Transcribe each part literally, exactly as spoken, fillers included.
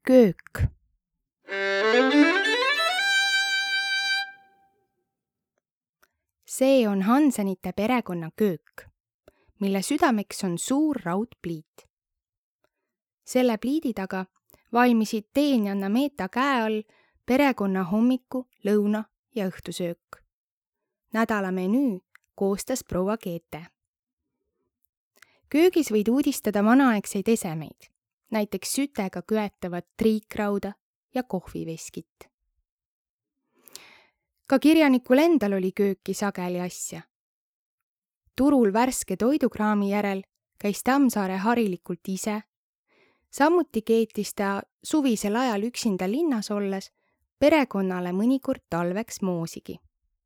köök. See on Hansenite perekonna köök, mille südameks on suur raudpliit. Selle pliidi taga valmisid teenjanna Meeta käe all perekonna hommiku, lõuna ja õhtusöök. Nädala menüü koostas proua Geete. Köögis võid uudistada vanaaegseid esemeid, näiteks sütega köetavat triikrauda ja kohviveskit. Ka kirjanikul endal oli kööki sageli asja. Turul värske toidukraami järel käis Tammsaare harilikult ise, samuti keetis ta suvisel ajal üksinda linnas olles perekonnale mõnikord talveks moosigi.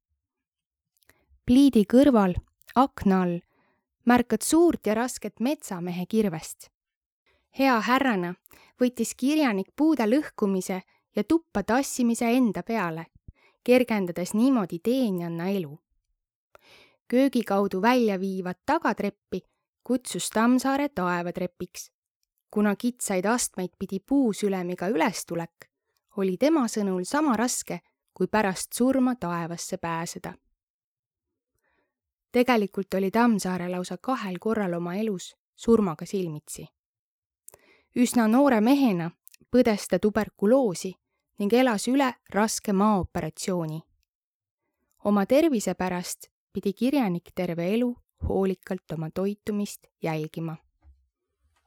Pliidi kõrval, akna all, märkad suurt ja rasket metsamehe kirvest. Hea härrana võttis kirjanik puude lõhkumise ja tuppa tassimise enda peale, kergendades niimoodi teenjanna elu. Köögi kaudu välja viivat tagatreppi kutsus Tammsaare taevatrepiks. Kuna kitsaid astmeid pidi puusülemiga ülestulek, oli tema sõnul sama raske, kui pärast surma taevasse pääseda. Tegelikult oli Tammsaare lausa kahel korral oma elus surmaga silmitsi. Üsna noore mehena põdes ta tuberkuloosi ning elas üle raske maaoperatsiooni. Oma tervise pärast pidi kirjanik terve elu hoolikalt oma toitumist jälgima.